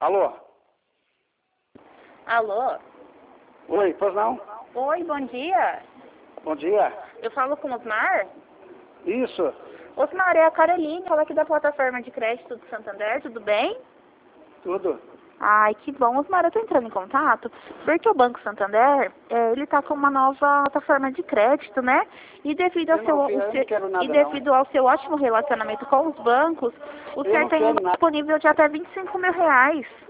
Alô? Alô? Oi, pois não? Oi, bom dia. Bom dia. Eu falo com o Osmar? Isso. Osmar, é a Caroline, fala aqui da plataforma de crédito do Santander, tudo bem? Tudo. Ai, que bom. Osmar, eu tô entrando em contato porque o Banco Santander, ele tá com uma nova plataforma de crédito, né? E devido ao Eu não quero nada, devido ao seu ótimo relacionamento com os bancos, o Eu senhor não tem um quero nada. disponível de até R$ 25 mil.